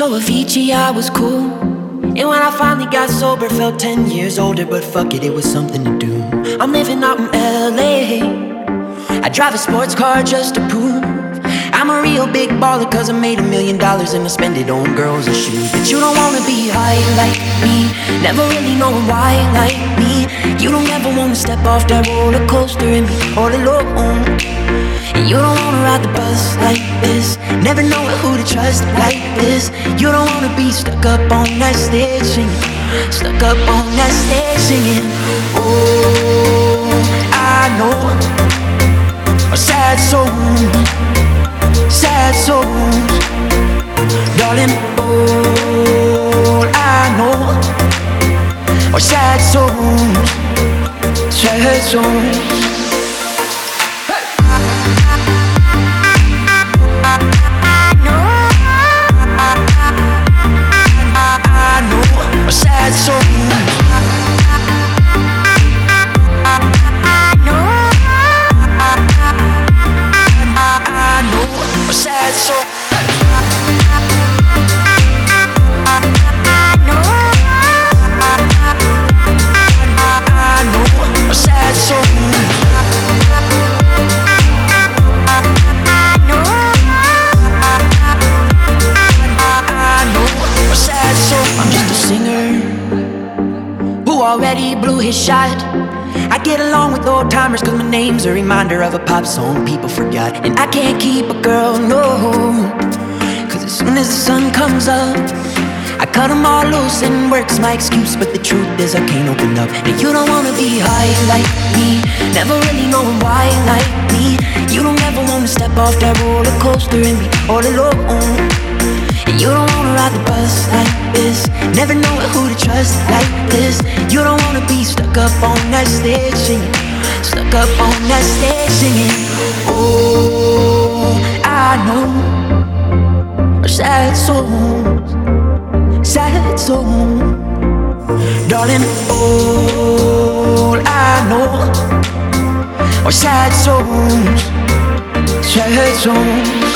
show Avicii I was cool. And when I finally got sober, felt 10 years older. But fuck it, it was something to do. I'm living out in LA. I drive a sports car just to prove I'm a real big baller, cause I made $1 million and I spend it on girls and shoes. But you don't wanna be high like me, never really knowing why like me. You don't ever wanna step off that roller coaster and be all alone. And you don't wanna ride the bus like this, never knowing who to trust like this. You don't wanna be stuck up on that stage singing, stuck up on that stage singing. Oh, I know a sad soul, sad souls, darling. All I know are sad souls, sad souls. Sad souls. Sad soul. I know a sad soul. I know a sad soul. I'm just a singer who already blew his shot. I get along with old timers cause my name's a reminder of a pop song people forgot. And I can't keep a girl, no, cause as soon as the sun comes up I cut them all loose and work's my excuse. But the truth is I can't open up. And you don't wanna be high like me, never really knowing why like me. You don't ever wanna step off that roller coaster and be all alone. And you don't wanna ride the bus like this, never knowing who to trust like this. You don't wanna be stuck up on that stage singing, stuck up on that stage singing. Oh, I know are sad souls, sad souls, darling. All I know are sad souls, sad souls.